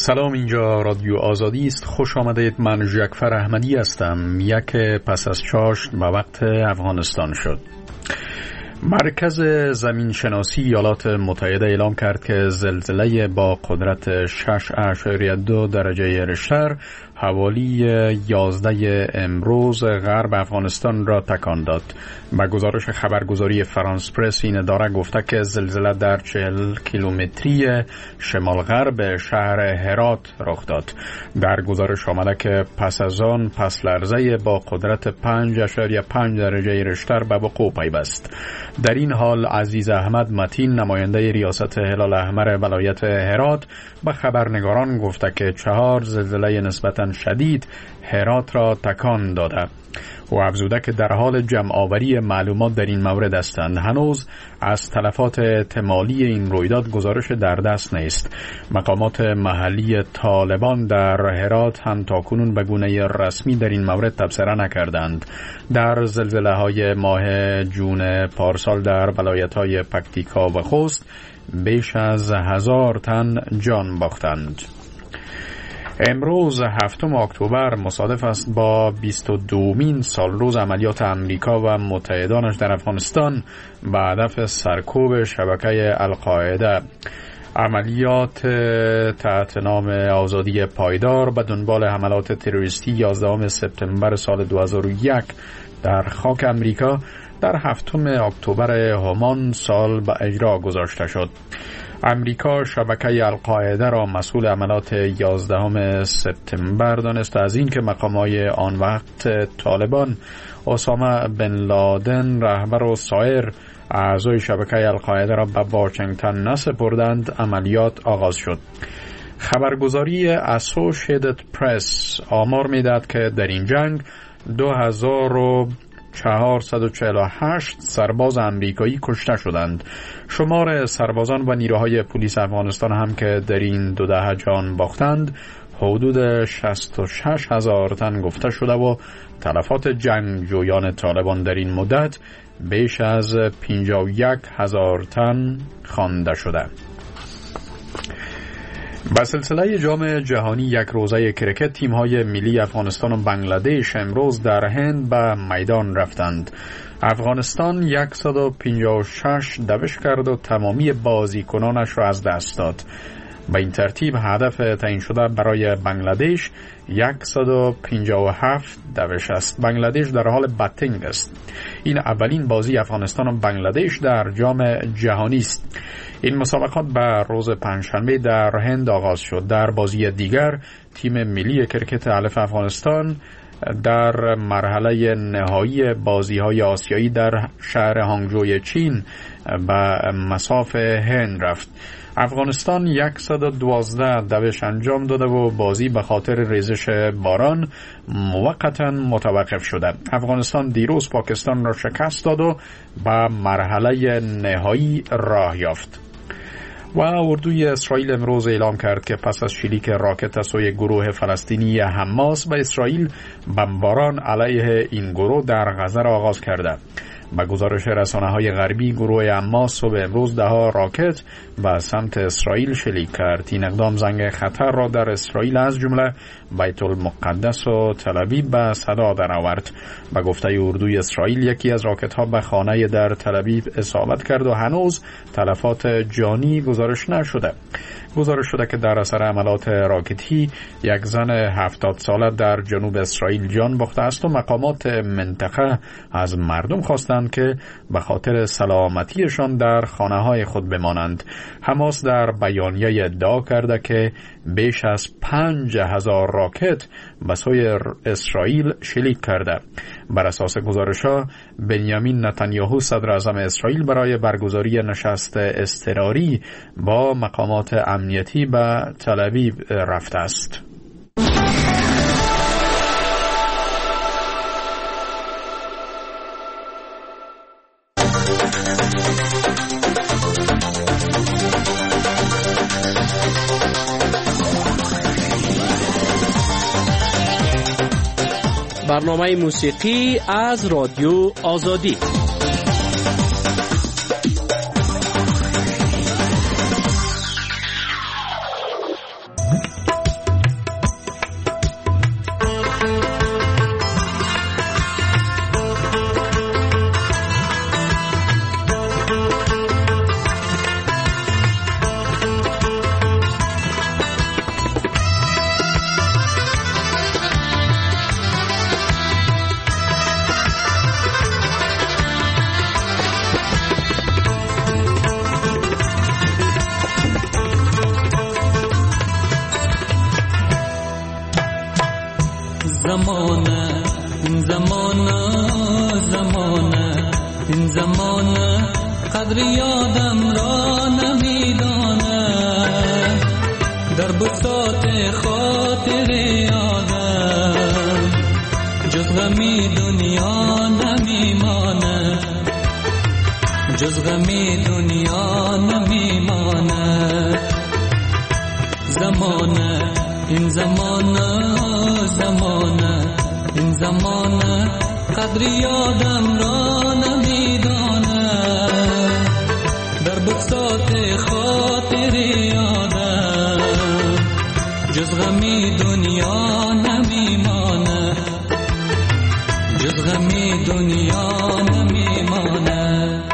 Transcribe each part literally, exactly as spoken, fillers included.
سلام، اینجا رادیو آزادی است. خوش آمدید. من ژکفر احمدی هستم. یک پس از چاشت به وقت افغانستان شد. مرکز زمین شناسی ایالات متحده اعلام کرد که زلزله با قدرت شش اعشاریه دو درجه ریشتر حوالی یازده امروز غرب افغانستان را تکان داد. با گزارش خبرگزاری فرانس پرس این اداره گفته که زلزله در چهل کیلومتری شمال غرب شهر هرات رخ داد. در گزارش آمده که پس از آن پس لرزه با قدرت پنج اعشاریه پنج درجه ریشتر به وقوع پیوست. در این حال عزیز احمد متین، نماینده ریاست هلال احمر ولایت هرات، به خبرنگاران گفته که چهار زلزله نسبتاً شدید هرات را تکان داده. و افزوده که در حال جمع آوری معلومات در این مورد هستند. هنوز از تلفات احتمالی این رویداد گزارش در دست نیست. مقامات محلی طالبان در هرات هم تاکنون به گونه رسمی در این مورد تبصره نکردند. در زلزله های ماه جون پارسال در ولایت های پکتیکا و خوست بیش از هزار تن جان باختند. امروز هفتم اکتبر مصادف است با بیست و دومین سالروز عملیات امریکا و متحدانش در افغانستان به هدف سرکوب شبکه القاعده. عملیات تحت نام آزادی پایدار به دنبال حملات تروریستی یازدهم سپتامبر سال دو هزار و یک در خاک امریکا در هفتم اکتبر همان سال به اجرا گذاشته شد. امریکا شبکه القاعده را مسئول عملیات یازدهم سپتامبر دانست. از این که مقامات آن وقت طالبان اسامه بن لادن رهبر و سایر اعضای شبکه القاعده را به واشنگتن نسپردند، عملیات آغاز شد. خبرگزاری اسوشیتد پرس آمار می‌دهد که در این جنگ دو هزار و چهارصد و چهل و هشت سرباز امریکایی کشته شدند. شمار سربازان و نیروهای پلیس افغانستان هم که در این دو دهه جان باختند حدود شصت و شش هزار تن گفته شده و تلفات جنگجویان طالبان در این مدت بیش از پنجاه و یک هزار تن خوانده شده. با سلسله جام جهانی یک روزه کرکت، تیم‌های ملی افغانستان و بنگلادش امروز در هند به میدان رفتند. افغانستان صد و پنجاه و شش دوش کرد و تمامی بازیکنانش را از دست داد. به این ترتیب هدف تعیین شده برای بنگلادش صد و پنجاه و هفت دوش است. بنگلادش در حال بتینگ است. این اولین بازی افغانستان و بنگلادش در جام جهانی است. این مسابقات به روز پنجشنبه در هند آغاز شد. در بازی دیگر تیم ملی کرکت الف افغانستان در مرحله نهایی بازی‌های آسیایی در شهر هانگجوی چین به مصاف هند رفت. افغانستان صد و دوازده دوش انجام داده و بازی به خاطر ریزش باران موقتا متوقف شده. افغانستان دیروز پاکستان را شکست داد و به مرحله نهایی راه یافت. و اردوی اسرائیل امروز اعلام کرد که پس از شلیک راکت از سوی گروه فلسطینی حماس به اسرائیل، بمباران علیه این گروه در غزه را آغاز کرده. با گزارش رسانه‌های غربی، گروه حماس صبح امروز ده ها راکت به سمت اسرائیل شلیک کرد. این اقدام زنگ خطر را در اسرائیل از جمله بیت المقدس و تل ابیب به صدا درآورد. به گفته اردوی اسرائیل، یکی از راکت‌ها به خانه در تل ابیب اصابت کرد و هنوز تلفات جانی گزارش نشده. گزارش شده که در اثر عملات راکتی یک زن هفتاد ساله در جنوب اسرائیل جان باخته است و مقامات منطقه از مردم خواستند که به خاطر سلامتیشان در خانه‌های خود بمانند. حماس در بیانیه ادعا کرده که بیش از پنج هزار راکت به سوی اسرائیل شلیک کرده. بر اساس گزارش‌ها، بنیامین نتانیاهو صدر اعظم اسرائیل برای برگزاری نشست اضطراری با مقامات امنیتی به تل ابیب رفته است. برنامه موسیقی از رادیو آزادی. این زمانه قدر یادم را نمیداند، در بساط خاطر یادم جز غمی دنیا نمیماند، جز غمی دنیا نمیماند. زمانه این زمانه زمانه این زمانه قدر یادم را نمیداند، در بساط خاطر یادم جز غمی دنیا نمیماند، جز غمی دنیا نمیماند.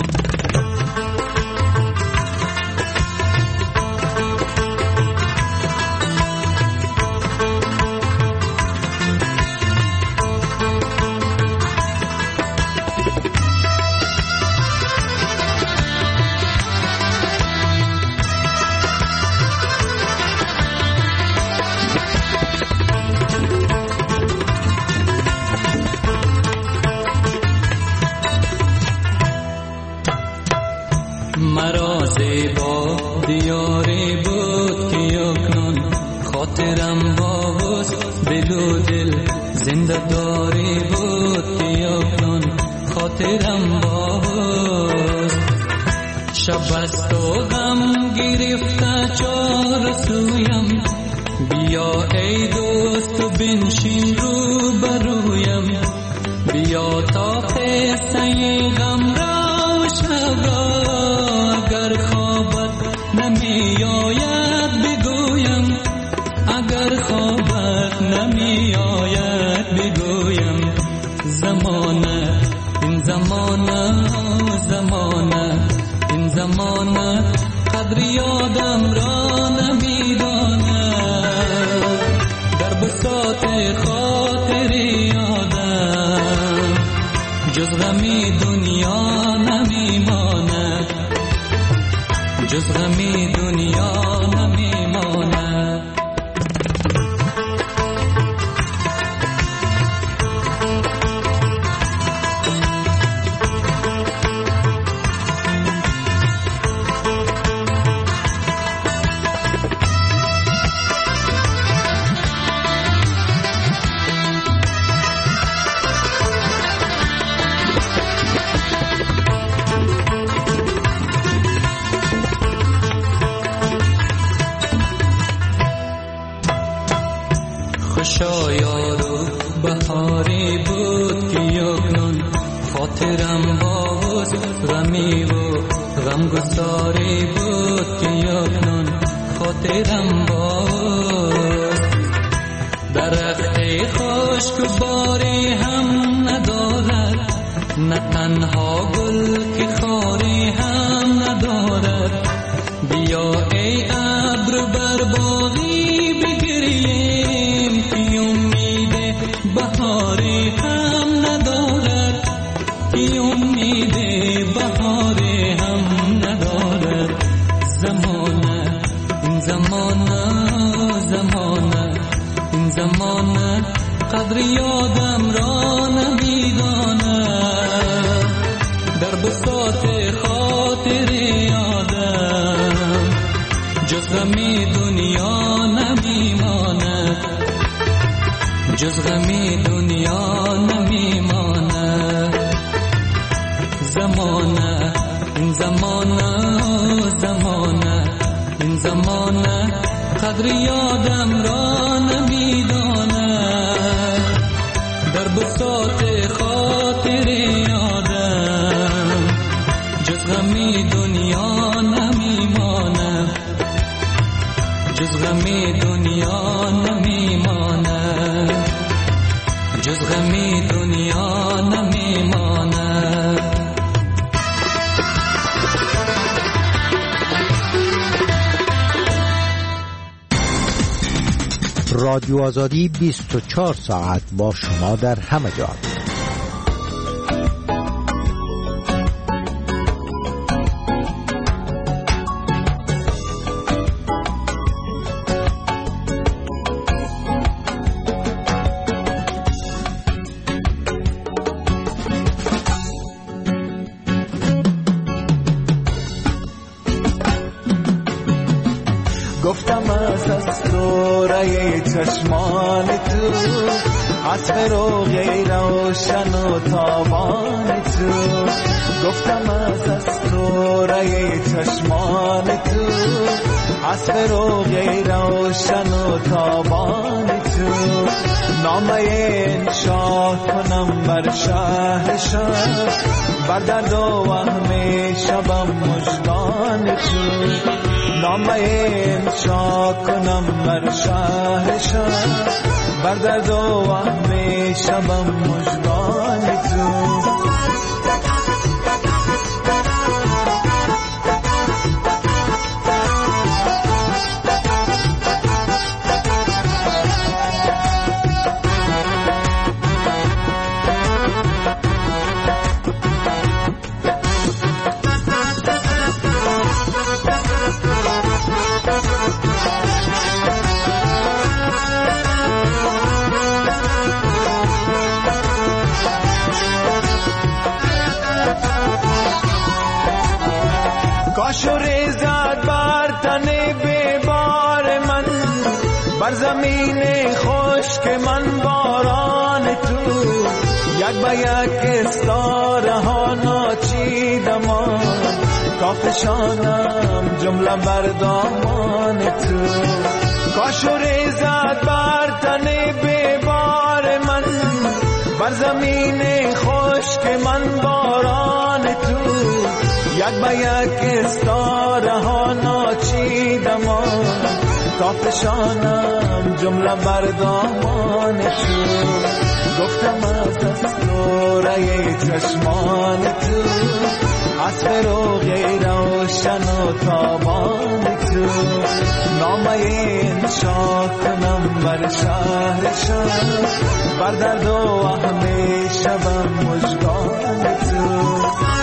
مرا زیبا دیاری بود که اکنون خاطرم باز، دل و دل زنده داری بود که اکنون خاطرم باز. شب است و غم گرفته چار سویم، بیا ای دوست و بنشین رو برویم، بیا تا قصه غم را و شب را اگر خوابت نمی آید بگویم، اگر خوابت نمی آید بگویم. زمانه این زمانه زمانه این زمانه قدر یادم را نمی داند، در بساط خاطر یادم جز غمی دنیا نمیماند، جز غمی دنیا نمیماند. خوشا یارو بهاری بود که اکنون خاطرم باز، غمی و غمگساری بود که اکنون خاطرم باز. درخت خشک باری هم ندارد، نه تنها گل که خاری هم ندارد. بیا ای ابر بر باغی بگریم که امید بهاری هم ندارد، که امید بهاری هم ندارد. زمانه این زمانه زمانه این زمانه قدر یادم را نمیداند، در بساط خاطر یادم جز غمی دنیا نمیماند، جز غمی دنیا نمیماند. زمانه این زمانه زمانه این زمانه قدر یادم را نمیداند، در بساط خاطر یادم جز غمی دنیا نمیماند، جز غمی دنیا نمیماند، جز غمی دنیا نمیماند. رادیو آزادی بیست و چهار ساعت با شما در همه جا. دوره چشمان تو، عطر و غیر روشن و تابان تو. گفتم از از دوره چشمان تو، عطر و غیر روشن و تابان تو. نامه انشا کنم بر شهر شهر، بر درد و وهم شبم مژگان تو. نامه انشا کنم بر شهر شهر، بر درد و وهم شبم مژگان تو. کاش و ریزد بر تن بیبار من، بر زمین خشک من باران تو. یک به یک استاره ها ناچیدمان، تا فشانم جمله بر دامان تو. کاش و ریزد بر تن بیبار من، بر زمین خشک من باران تو. یک به یک استاره ها ناچیدمان، تا فشانم جمله بر دامان تو. گفتم از از دوره چشمان تو، عطر و غیر روشن و تابان تو. نامه انشا کنم بر شهر شهر، بر درد و وهم شبم مژگان تو.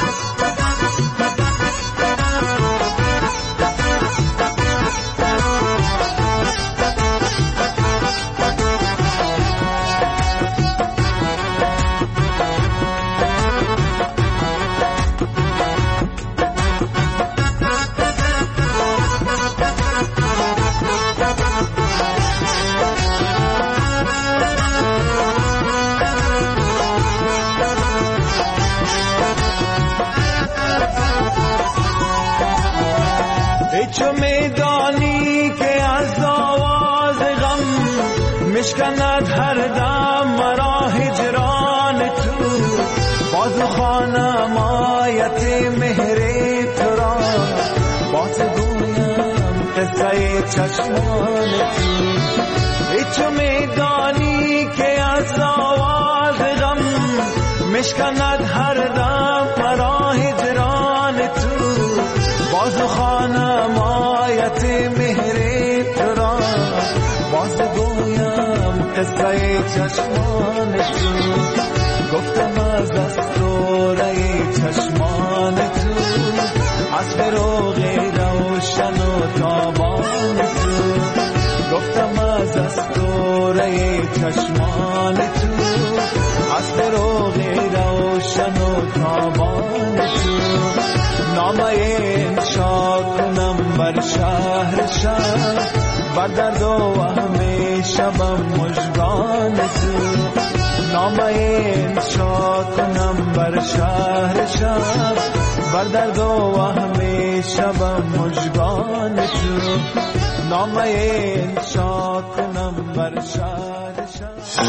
چو میدانی که از آواز غم مشکند هر دم مرا هجران تو. بازو خانم آیت مهر تو را، باز گویم قصه چشمان تو. چو میدانی که از آواز غم مشکند هر دم مرا هجران تو. بازو خانم آیت مهر تو را، باز گویم قصه چشمان تو. گفتم از از دوره چشمان تو، عطر و غیر روشن و تابان تو. گفتم از از دوره چشمان تو، عطر و غیر روشن و تابان تو. نامه انشا کنم بر شهر شهر، بر درد و وهم شبم مژگان تو. نامه انشا کنم بر شهر شهر، بر درد و وهم شبم مژگان تو. نامه انشا کنم بر شهر شهر.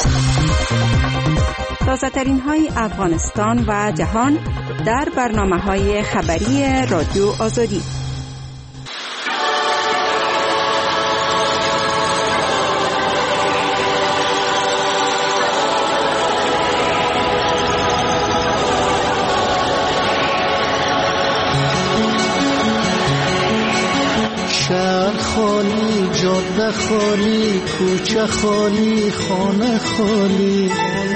تازه ترین های افغانستان و جهان در برنامه های خبری رادیو آزادی. شهر خالی، جاده خالی، کوچه خالی، خانه خالی،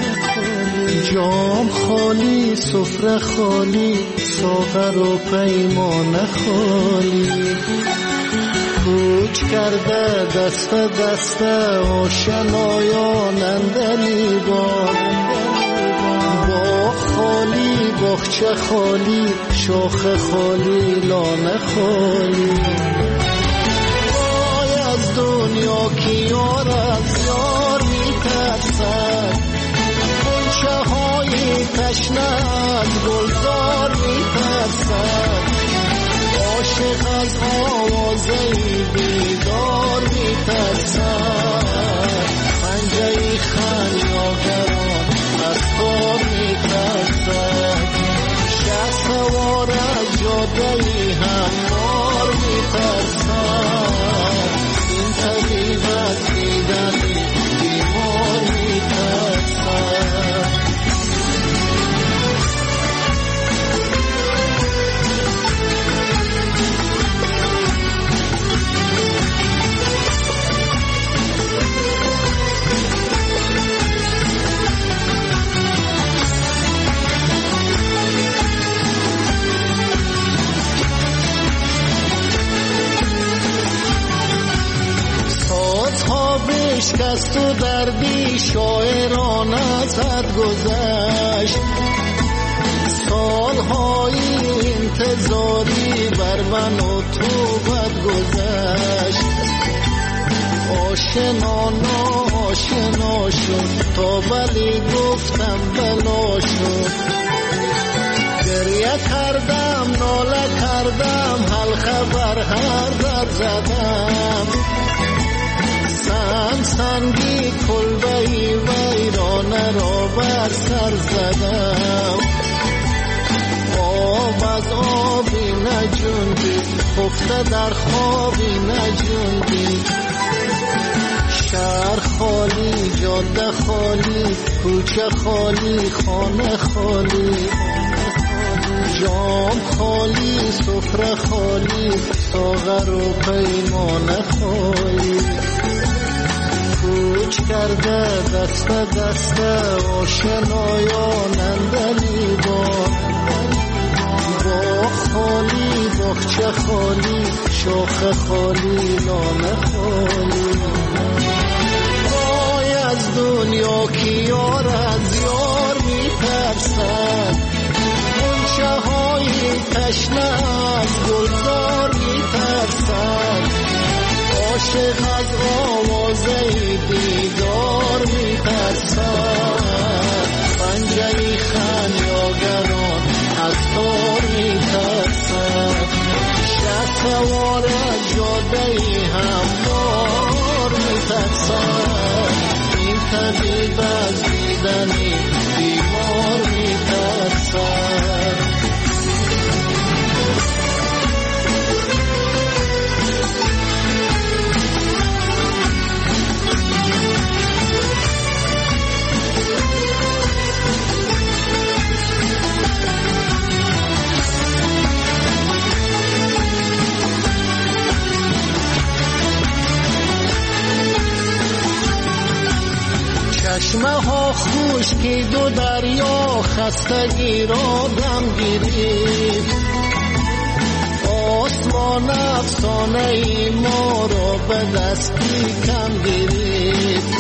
جام خالی، سفره خالی، ساغر و پیمانه خالی. کوچ کرده دست دست آشنایانند لیبان. باغ خالی، باغچه خالی، شاخ خالی، لانه خالی. وای از دنیا که یار از یار میترسد، غنچه های تشنه از گلزار میترسد، عاشق از آوازه بیدار میترسد، پنجه خمیازگران از تار میترسد، شه سوار از جاده هموار میترسد، این طبیب از دیدن بیمار میترسد. بشکست و دردی شاعران ازت گذشت، سالهای انتظاری بر من و تو بد گذشت، آشنا ناآشنا شد تا ولی گفتم بلا شد، گریه کردم ناله کردم حلقه بر هر در زدم، سن سنگی کلبهی ویرانه را بر سر زدم، آب از آبی نجوندی خفته در خوابی نجوندی، شهر خالی جاده خالی کوچه خالی خانه خالی، جام خالی سفره خالی ساغر و پیمانه خالی، کوچ کرده دست دست آشنایان اندلی با، باغ خالی باغچه خالی شاخ خالی لانه خالی، وای از دنیا که یار از یار میترسد، غنچه های تشنه از گلزار میترسد، عاشق از آوازه بیدار میترسد، پنجه خمیازگران از تار میترسد، شه سوار از جاده هموار میترسد، این طبیب از دیدنی بیمار میترسد. چشمه ها خشکید و دریا خستگی را دم گرفت، آسمان افسانه ای ما را به دستی کم گرفت،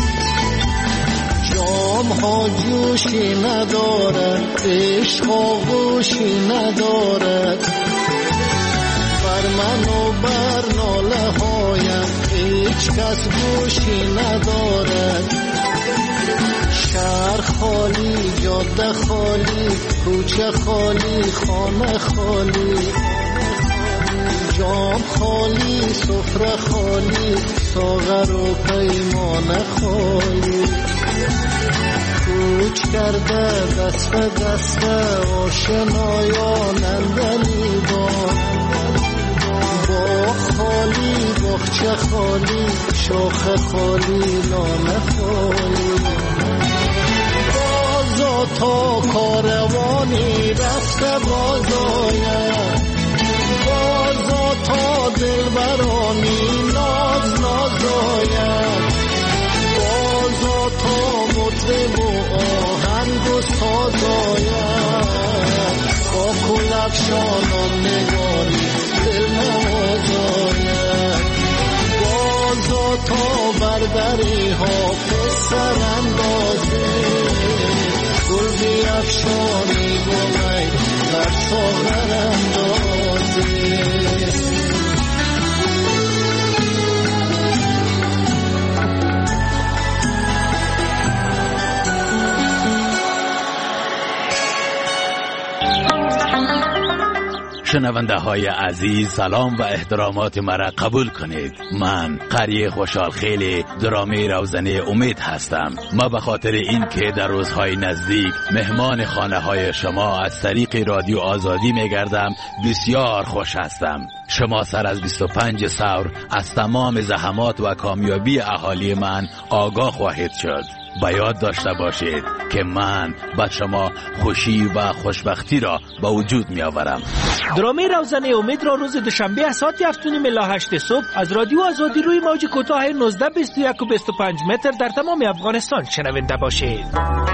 جام ها جوشی ندارد عشق آغوشی ندارد، بر من و بر ناله هایم هیچ کس گوشی ندارد، شهر خالی جاده خالی کوچه خالی خانه خالی، جام خالی سفره خالی ساغر و پیمانه خالی، کوچ کرده دست به دست آشنایان اندلی با، باغ خالی باغچه خالی شاخ خالی لانه خالی، بازا تا کاروانی رفته باز آید، بازا تا دلبرانی ناز ناز آید، بازا تا مطرب و آهنگ و ساز آید، با کل افشانان نگاری دل نواز آید، بازا تا بردری حافظ سر اندازه، گل بیفشانی گلی بر ساغر اندازه. شنونده های عزیز، سلام و احترامات مرا قبول کنید. من قری خوشحال خیلی درامه روزنه امید هستم. ما به خاطر این که در روزهای نزدیک مهمان خانه های شما از طریق رادیو آزادی میگردم بسیار خوش هستم. شما سر از بیست و پنج سور از تمام زحمات و کامیابی اهالی من آگاه خواهید شد. با یاد داشته باشید که من با شما خوشی و خوشبختی را با وجود می آورم. درامه روزنه امید را روز دوشنبه از ساعت هفت و نیم الی هشت صبح از رادیو آزادی روی موج کوتاه نوزده بیست و یک و بیست و پنج متر در تمام افغانستان شنونده باشید.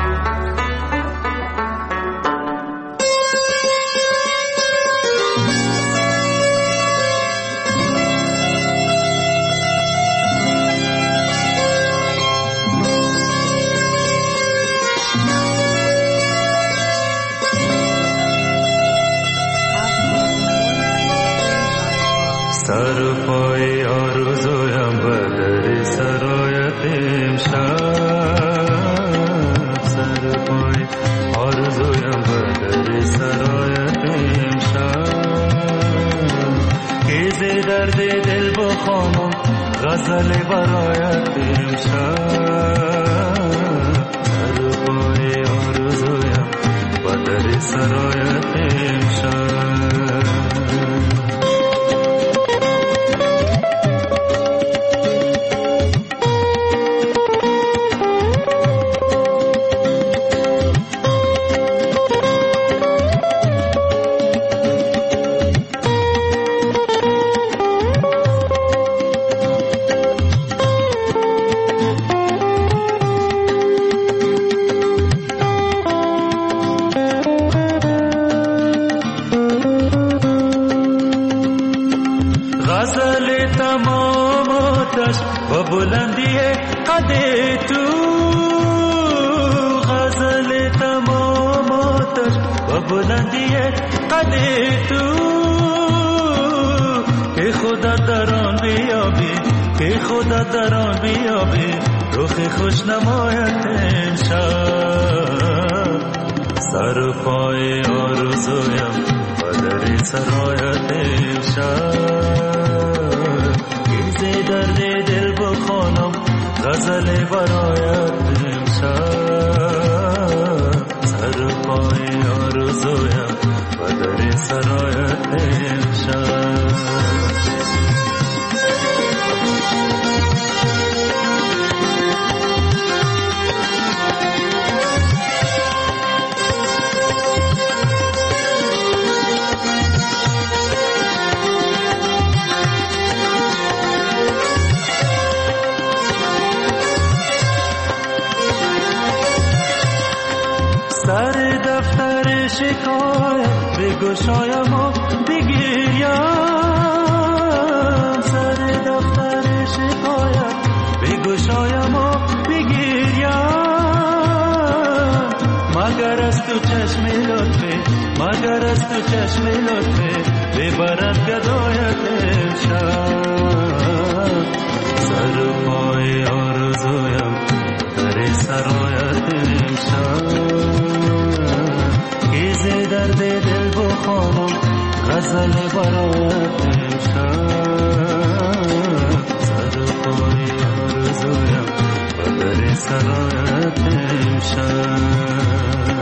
سر پای آرزویم بدر سرایت امشب، سر پای آرزویم بدر سرایت امشب، که ز درد دل بخوانم غزل برایت امشب، سر پای آرزویم بدر سرایت امشب. بلندی قد تو غزل تماماتش و بلندی قد تو، که خدا در آن بیابی، که خدا در آن بیابی رخ خوش نمایت امشب، سر پای آرزویم و در سرایت امشب، که درد دل بخوانم غزل برایت امشب، سر پای آرزویم و در سرایت امشب. سر دفتر شکایت بگشایم و بگیریم، سر دفتر شکایت بگشایم و بگیریم، مگر از تو چشم لطفه، مگر از تو چشم لطفه ببرد گدایت امشب، سر پای آرزویم در سرایت امشب، که ز درد دل بخوانم غزل برایت امشب، سر پای آرزویم و در سرایت امشب.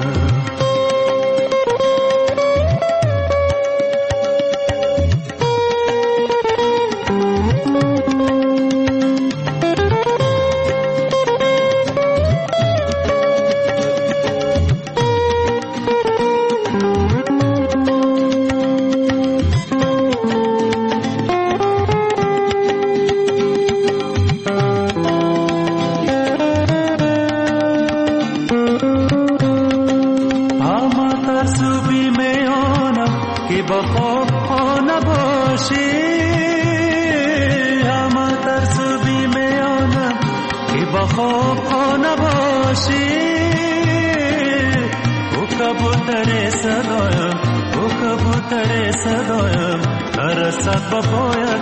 کبوتر صدایم او کبوتر صدایم نرسد با پایت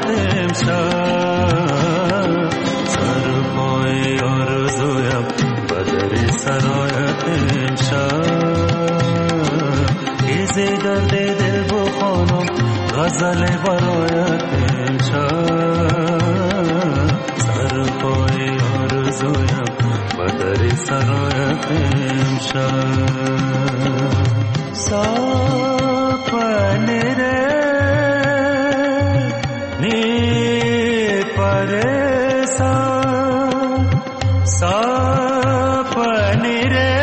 امشب سر پای آرزویم بدر سرایت امشب ایزی درد دل بخوانم غزل برایت امشب سر پای آرزویم و در سرایت امشب سپنه ره نی پرسان سپنه ره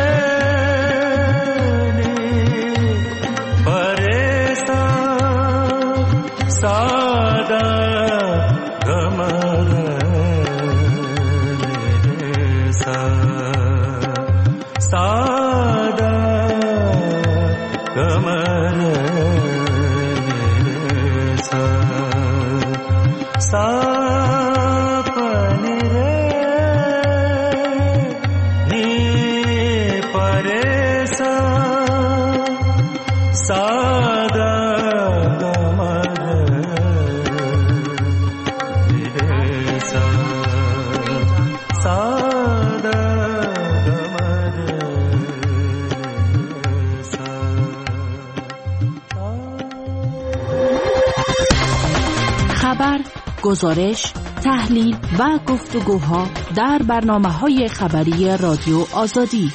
گزارش، تحلیل و گفتگوها در برنامه‌های خبری رادیو آزادی.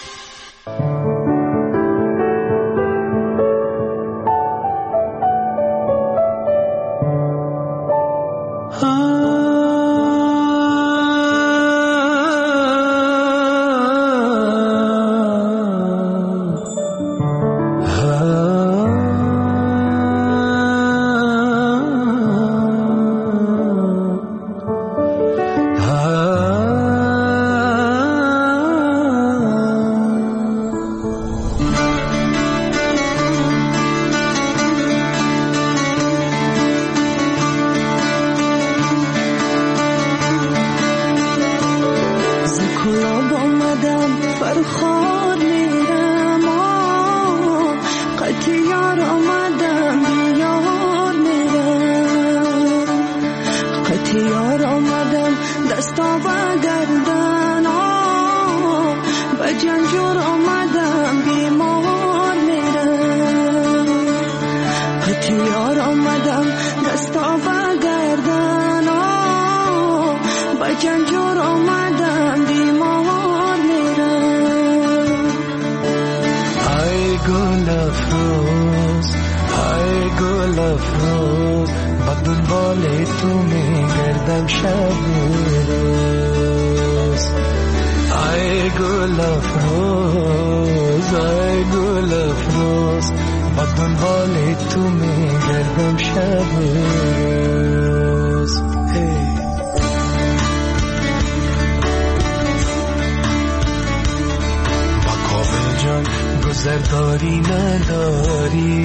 گذرداری نداری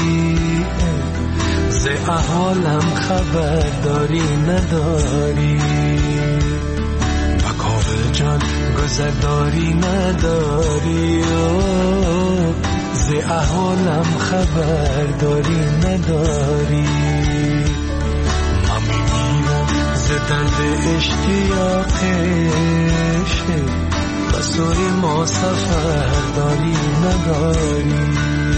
ز احوالم خبرداری نداری مکاوه جان گذرداری نداری ز احوالم خبرداری نداری من میمیرم ز درد اشتیاقش بسوی ما سفرداری نداری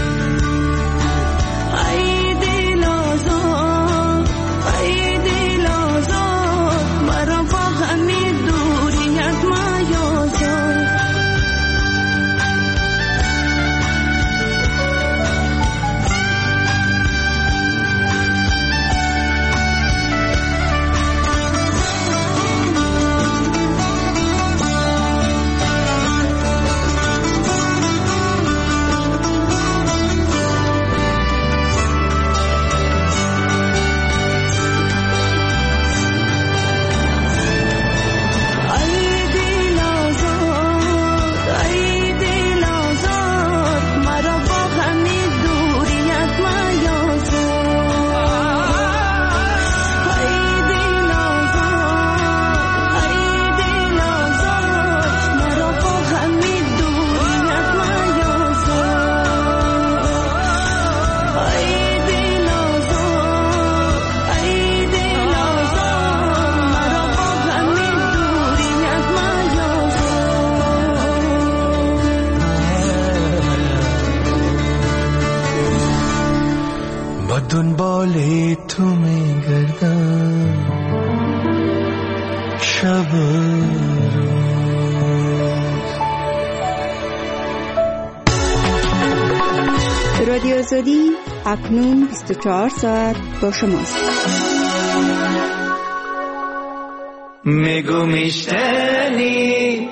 ای دل آزاد ای دل آزاد مرا با همین دوریت میازاد دنبال تو میگردم شب رادیو آزادی اکنون بیست و چهار ساعت با شماست. میگو میشتنی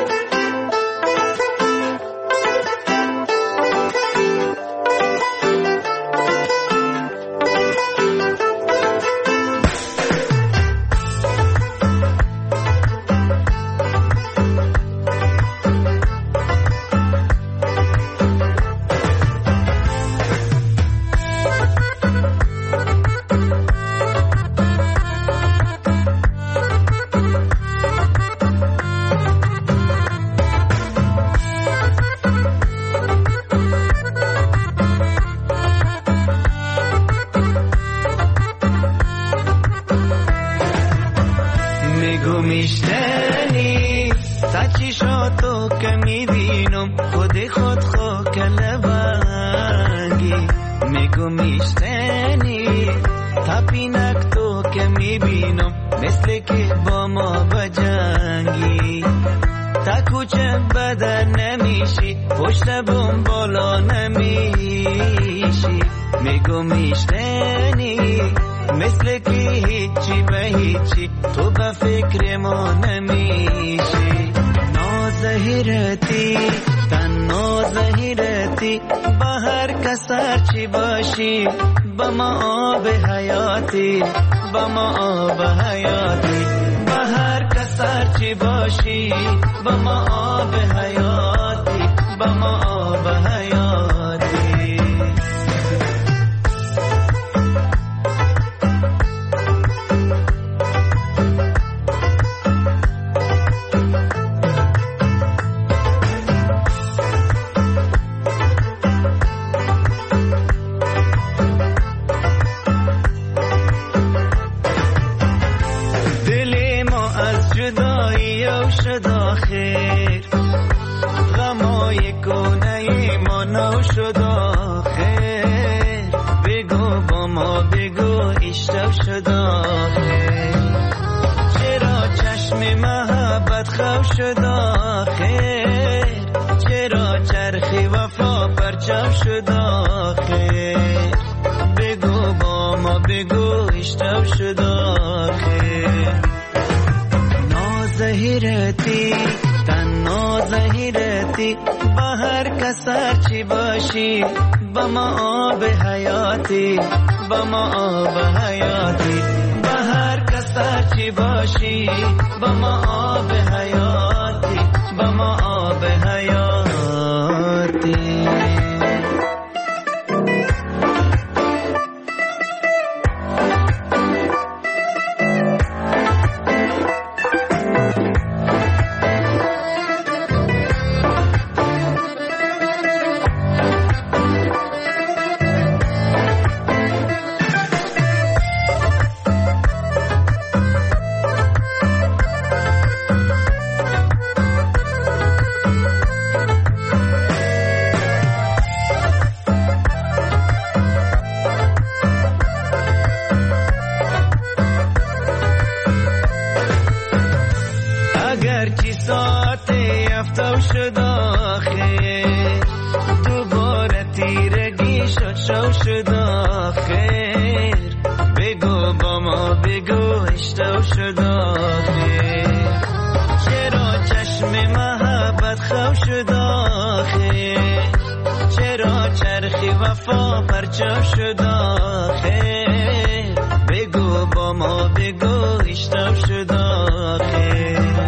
میشتنی سچی شو تو که میبینم خود خود خو کلبنگی میگو میشتنی تپینک تو که میبینم مثل که با ما بجنگی تا کوچه بدن نمیشی پشت بوم بالا نمیشی میگو میشتنی مثل که هیچی به هیچی تو به فکر ما نمیشی نازهیرتی تن نازهیرتی با هر کسر چی باشی با ما آب حیاتی با ما آب حیاتی با هر کسر چی باشی با ما آب حیاتی با ما آب حیاتی شد آخر غمای کنه ما نو شد آخر بگو با ما بگو اشتو شد آخر چرا چشم محبت خو شد آخر چرا چرخی وفا پرچم شد آخر بگو با ما بگو اشتو شد آخر نازهیرتی تن نازهیرتی با هر کسر چی باشی با ما آب حیاتی با ما آب حیاتی با هر کسر چی باشی با ما آب حیاتی با ما آب حیاتی شد آخر دوباره تیرگی شد شو شد آخر بگو با ما بگو اشتو شد آخر چرا چشم محبت خو شد آخر چرا چرخی وفا پرچم شد آخر بگو با ما بگو اشتو شد آخر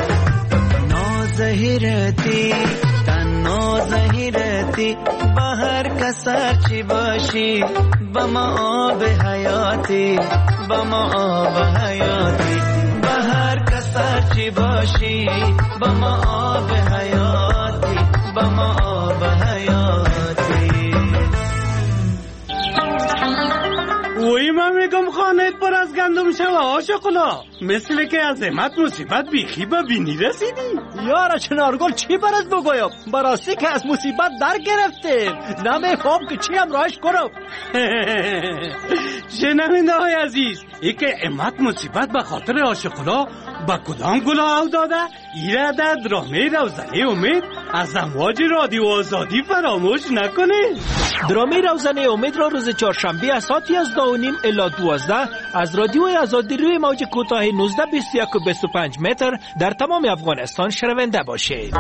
نازهیرتی تن نازهیرتی با هر کسر چی باشی با ما آب حیاتی با ما آب حیاتی با هر کسر چی باشی با ما آب حیاتی با ما آب حیاتی وی من میگم خانه پر از گندم شوه آشقلا، مثل که از امت مصیبت بیخی به بینی رسیدی. یارا چنارگل چی برات بگویم؟ براستی که از مصیبت در گرفتیم، نمیفهم که چی هم راهش کنم. شنونده های عزیز، ای که امت مصیبت به خاطر آشقلا با کدام گلا او داده؟ ایره در درامه روزنه امید از امواج رادیو آزادی فراموش نکنه. درامه روزنه امید را روز چهارشنبه از ساعت یازده و نیم الی دوازده از رادیو آزادی روی موج کوتاه نوزده بیست و یک و بیست و پنج متر در تمام افغانستان شنونده باشید.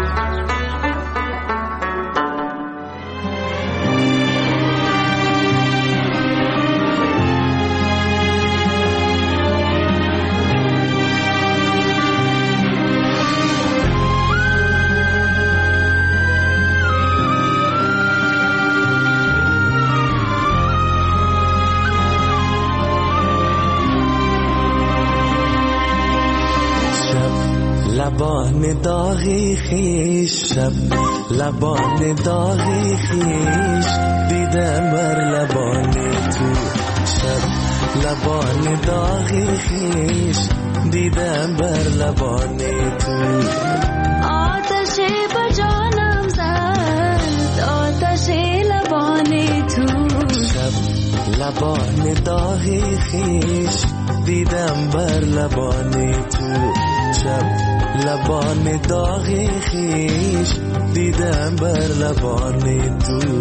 لبان داغی خیش، شب لبان داغی خیش، دیدم بر لبان تو. شب لبان داغی خیش، دیدم بر لبان تو. آتش به جانم زد، آتش لبان تو. شب لبان داغی خیش، دیدم بر لبان تو. شب لبان داغی خیش، دیدم بر لبان تو.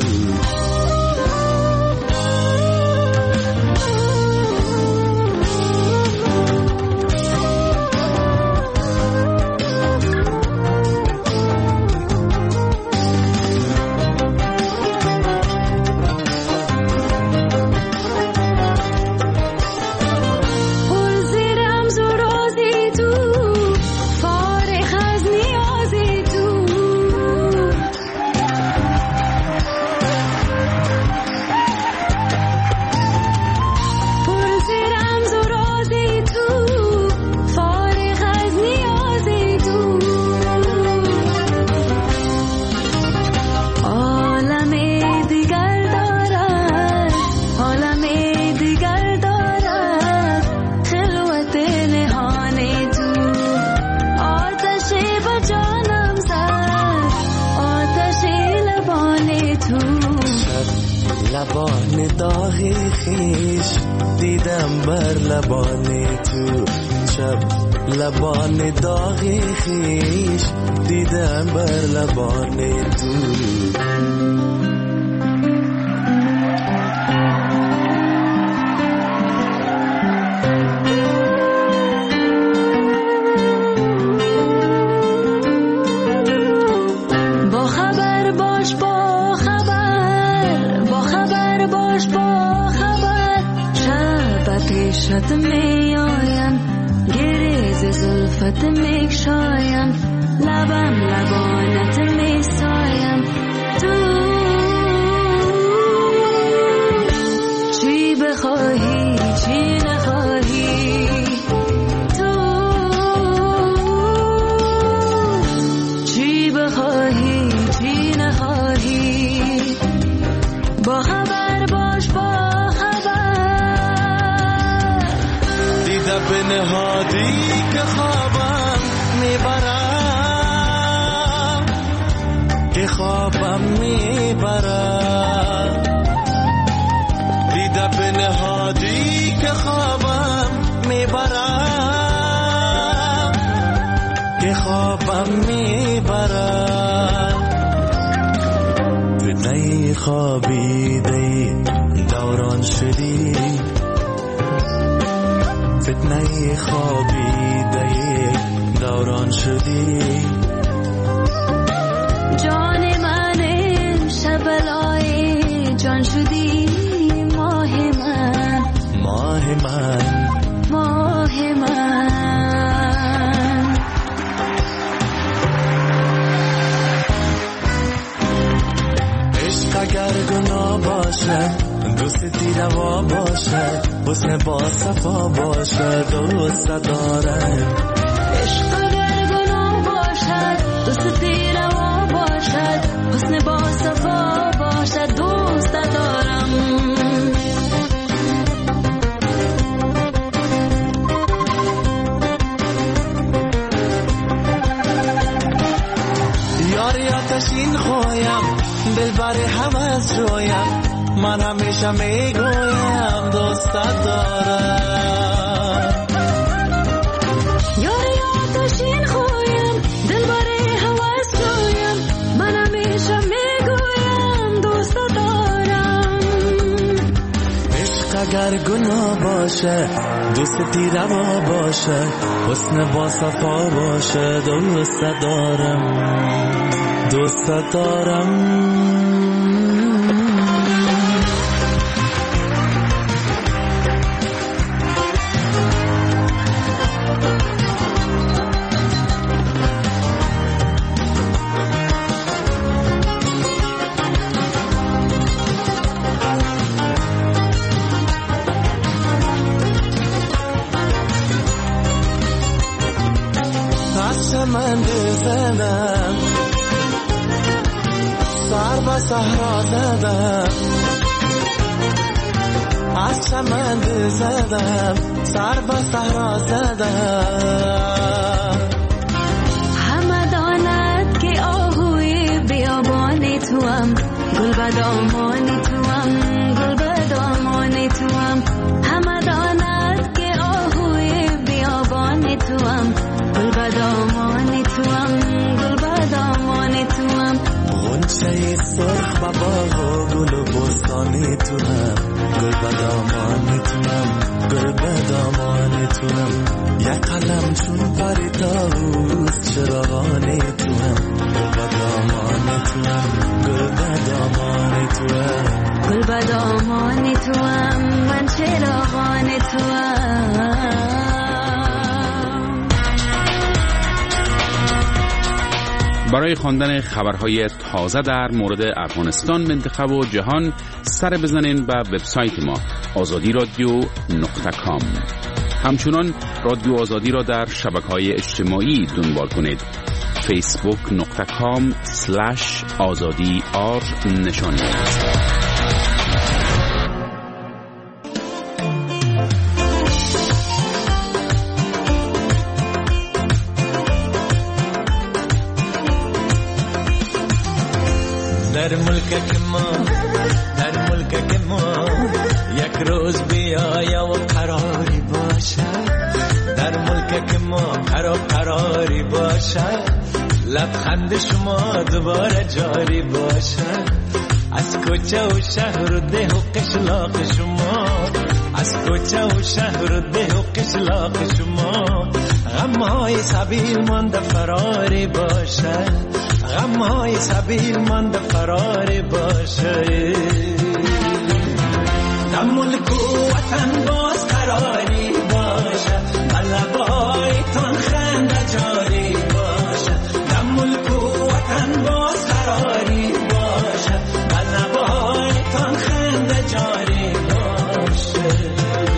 لبان داغی خیش، دیدم بر لبان تو. شب لبان داغی خیش، دیدم بر لبان تو. می آیم گریز زلفت می شایم، لبم لبانت می سایم. تو چی بخواهی چی نخواهی، تو چی بخواهی چی نخواهی، با خبر باش با به نهادی که خوابم میبرم، که خوابم میبرم. دیده به نهادی که خوابم میبرم، که خوابم میبرم. فتنه خوابیده دوران شدی، فتنه خوابیده دوران شدی. جان من امشب لای جان شدی، ماه من ماه من ماه من. عشق اگر گناه باشد، دوستی روا باشد، حسن با صفا باشد، دوست دارم. عشق اگر گناه باشد، دوستی روا باشد، حسن با صفا باشد، دوست دارم. من همیشه میگویم دوستت دارم. یاری آتشین خویم دل باره هوس رویم، من همیشه میگویم دوستت دارم. عشق اگر گناه باشه دوستی روا باشه، حسن با صفا باشه دوستت دارم، دوستت دارم. من زدم سر به صحرا زدم، از چمن زدم سر به صحرا زدم. همه داند که آهوی بیابان توام، گل به دامان توام، گل به دامان توام. همه داند که آهوی بیابان توام، گل به دامان توام، گل به دامان توام. غنچه سرخ و باغ و گل و بستان توام، گل به دامان توام، گل به دامان توام. یک قلم چون پری طاووس چراغان توام، گل به دامان توام، گل به دامان توام، گل به دامان توام، من چراغان توام. برای خواندن خبرهای تازه در مورد افغانستان، منطقه و جهان سر بزنین به وبسایت ما آزادی رادیو نقطه کام. همچنان رادیو آزادی را در شبکه‌های اجتماعی دنبال کنید. فیسبوک نقطه کام سلش آزادی آر نشانی است. در ملک ما، در ملک ما یک روز بیایا و قراری باشه، در ملک ما قرار قراری باشه، لبخند شما دوباره جاری باشه. از کوچه و شهر و ده و قشلاق شما، از کوچه و شهر و ده و قشلاق شما، غمهای سبیل مانده فراری باشه، غمهای سبیل مانده فراری باشه. در ملک و وطن باز قراری باشه، لبایتان خنده جاری باشه. در ملک و وطن باز قراری باشه، لبایتان خنده جاری باشه.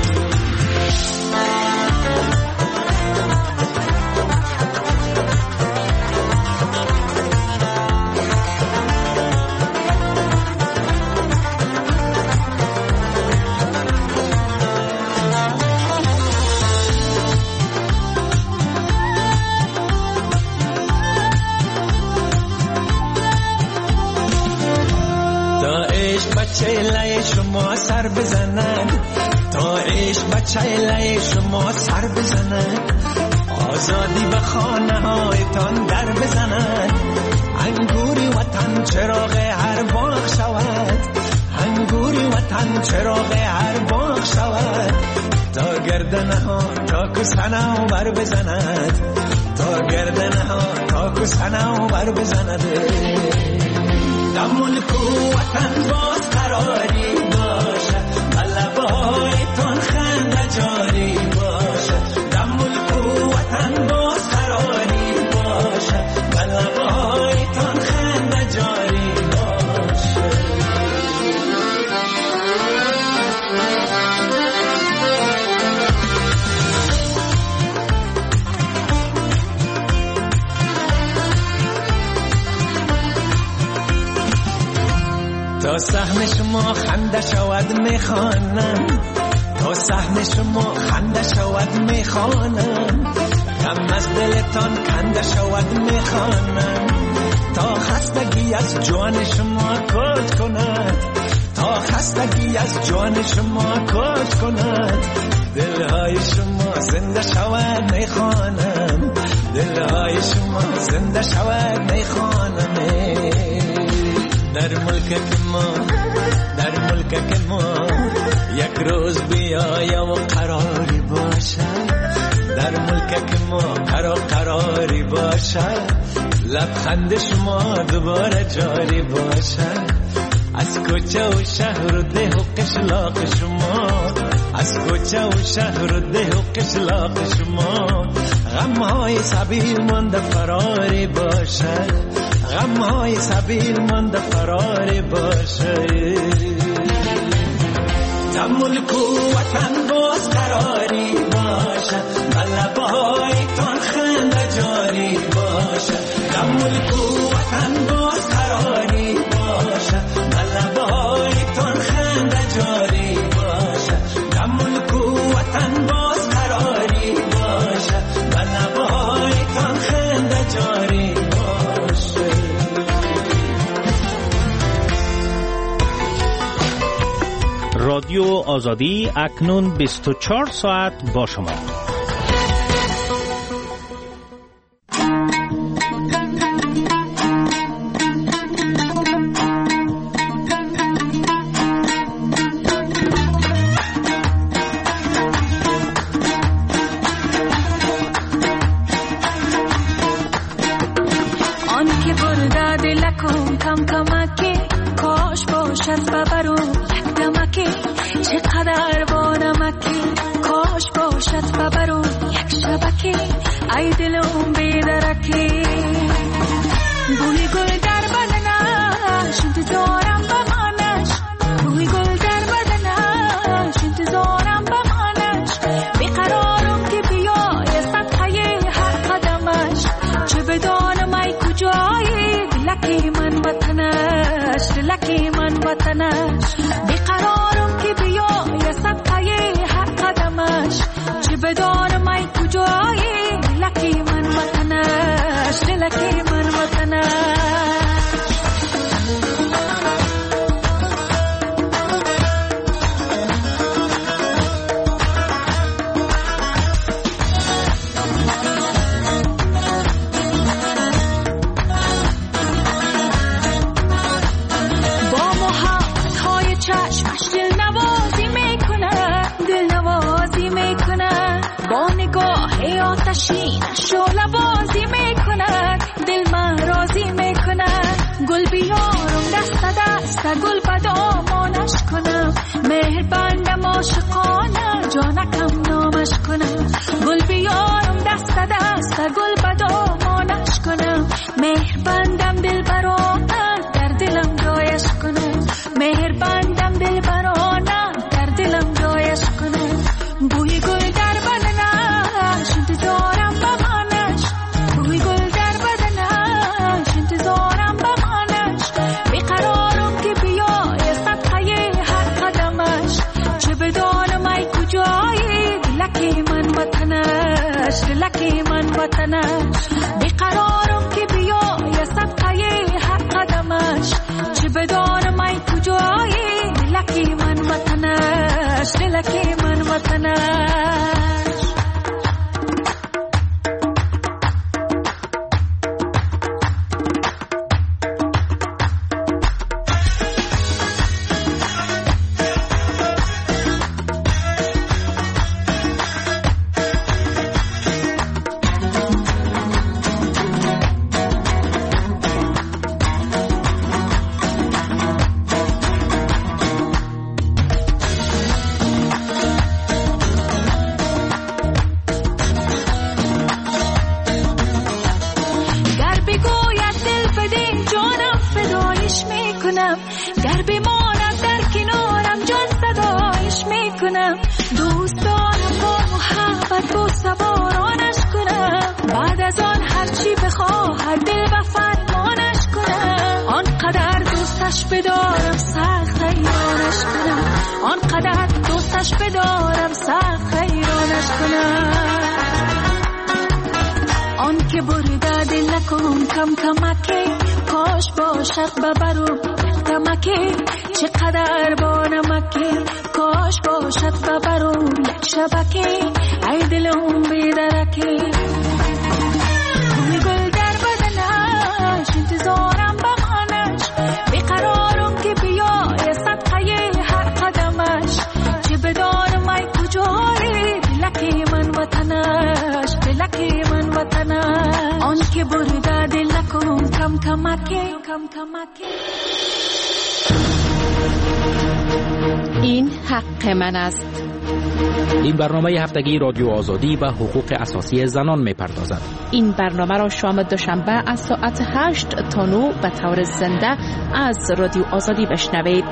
چهله شما سر بزنن، تا عشق به چهله شما سر بزنن، آزادی به خانه هایتان در بزنن. انگوری وطن چراغ هر باغ شود، انگوری وطن چراغ هر باغ شود. تا گردنه ها تا کسنه و بر بزند، تا گردنه ها تا کسنه و بر بزند. در ملک و وطن باز قراری باشه، لبایتان خنده جاری باشه. در ملک و وطن باز قراری باشه، لبایتان خنده جاری باشه. تا صحن شما خنده شود میخوانم، تا صحن شما خنده شود میخوانم، غم از دلتان کنده شود میخوانم. تا خستگی از جان شما کج کند، تا تا خستگی از جان شما کاش کند. دلهای شما زنده شود میخوانم، دلهای شما زنده شود میخوانم. در ملک ما، در ملک ما یک روز بیایم و قراری باشد. در ملک ما قرار قراری باشد. لبخند شما دوباره جاری باشد. از کوچه و شهر و ده و قشلاق شما، از کوچه و شهر و ده و قشلاق شما غمهای سبیل مانده فراری باشد، غمهای سبیل مانده فراری باشد. در ملک و وطن باز قراری باشد، لبهایتان خنده جاری باشد. در ملک و وطن باز قراری باشد، لبهایتان خنده جاری باشد. در ملک و وطن باز قراری باشد، لبهایتان خنده جاری باشد. رادیو آزادی اکنون بیست و چهار ساعت با شما. نکن کم کمکی کاش باشد ببرو کمکی چقدر با نمکی کاش باشد ببرو یک شبکی ای دلم بیدرکی گل در بدنش انتظارم بخانش بیقرارم که بیای صدقه هر قدمش چه بدانم ای کجایی دلکی من وطنش دلکی من وطنش آن که برده دلکم کم کمکی کم کمکی این حق من است. این برنامه هفتگی رادیو آزادی و حقوق اساسی زنان می‌پردازد. این برنامه را شام دوشنبه از ساعت هشت تا نه به طور زنده از رادیو آزادی بشنوید.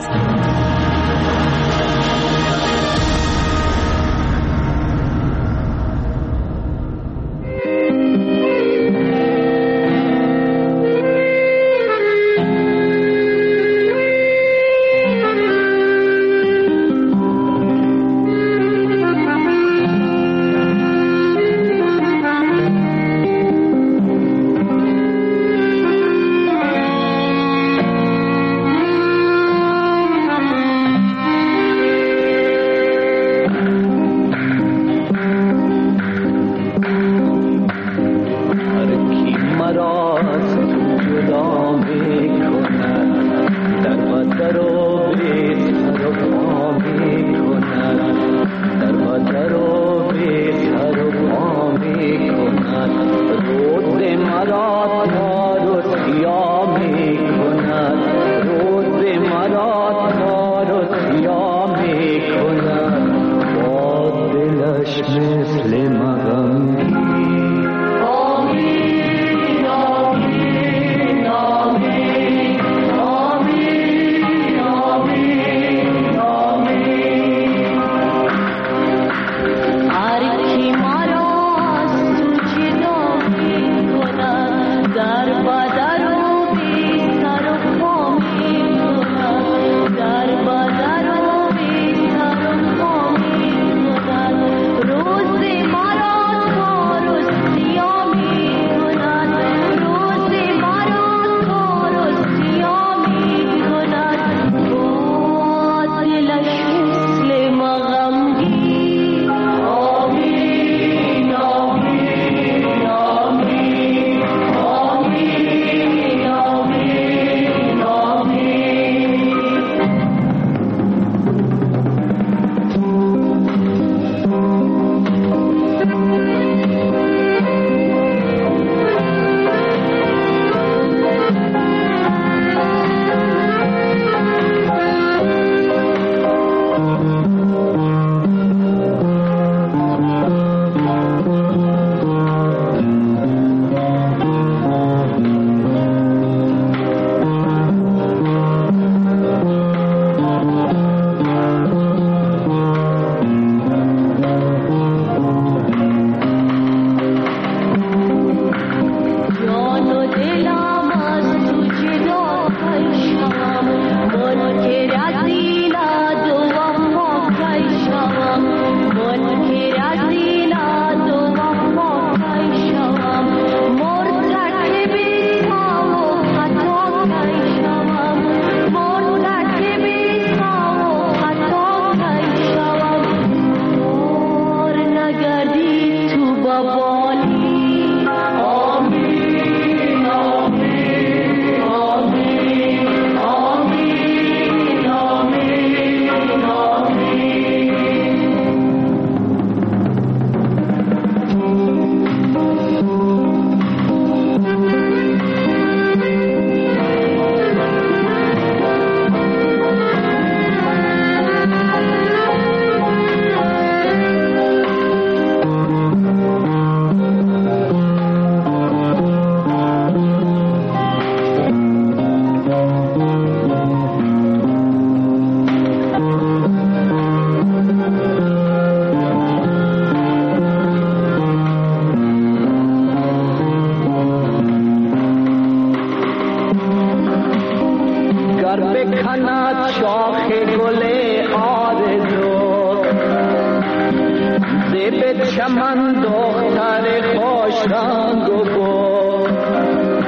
چمن دختر خوش رنگ و گل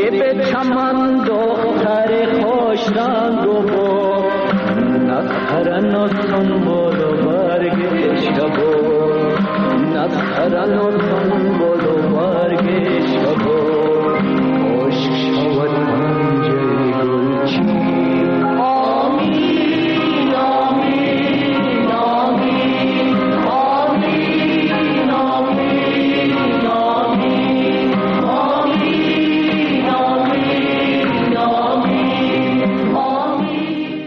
به چمن دختر خوش رنگ و با نظرن و سنبول و برگ شبو نظرن و سنبول و برگ شبو عشق شود پنجه گلچین آمین آمین آمین آمین آمین آمین آمین آمین آمین آمین.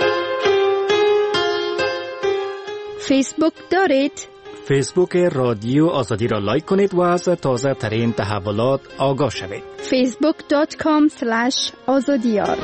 فیسبوک دارید؟ فیسبوک رادیو آزادی را لایک کنید و از تازه ترین تحولات آگاه شوید. فیسبوک دات کام اسلش آزادیار.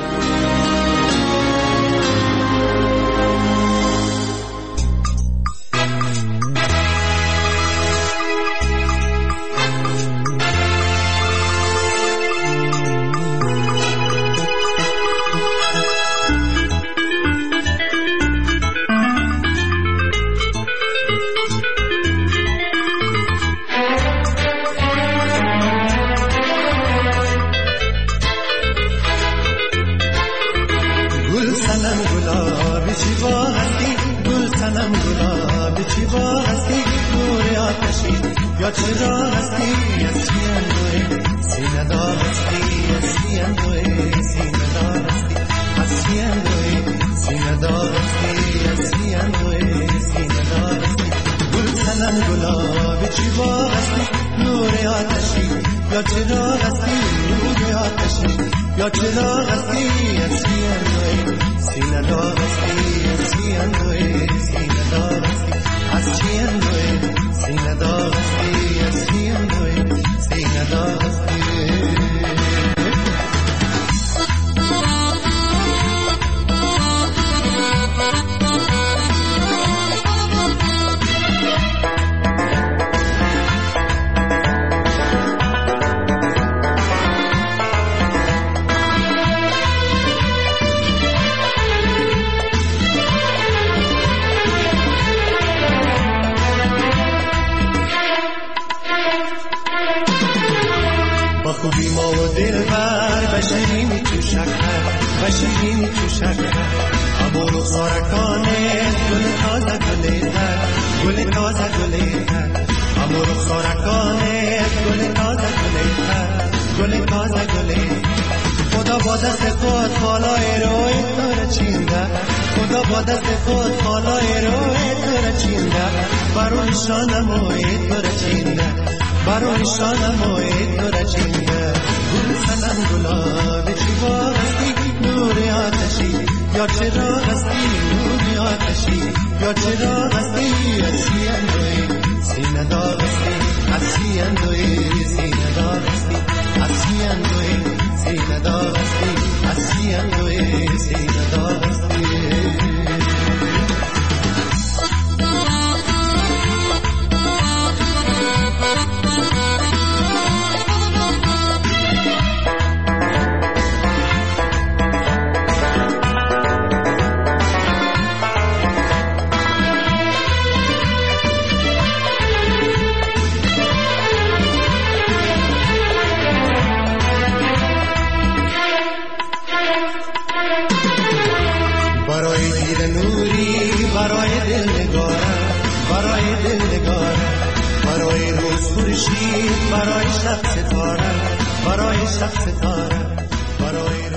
یا چرا هستی هستی اندوه سینه دار هستی هستی اندوه سینه دار هستی هستی اندوه سینه دار هستی هستی اندوه سینه دار هستی گل سنم گلاب چیبا هستی نور آتشی یا چرا هستی نور آتشی یا چرا هستی هستی اندوه سینه دار هستی هستی اندوه سینه دار هستی هستی اندوه سینه دار هستی هستی اندوه سینه دار هستی. خوبی ما و دل بر بشینی تو شکر بشینی تو شکر اما رخسارکانه گل تازه گله تر گل تازه گله تر اما رخسارکانه گل تازه گله تر گل تازه گله خدا با دست خود بالای روی تو را چینده خدا با دست خود بالای روی تو را چینده برو نشانم روی تو را چینده برو نشانم روی تو را چینده گل سنم گلاب چیبا هستی نور آتشی یا چرا هستی نور آتشی یا چرا هستی هستی اندوی سینه دار هستی هستی اندوی سینه دار هستی هستی اندوی سینه دار هستی هستی اندوی سینه دار هستی. برای دیر نوری برای دل نگارم برای دل نگارم برای روز خورشید برای شب ستاره برای شب ستاره برای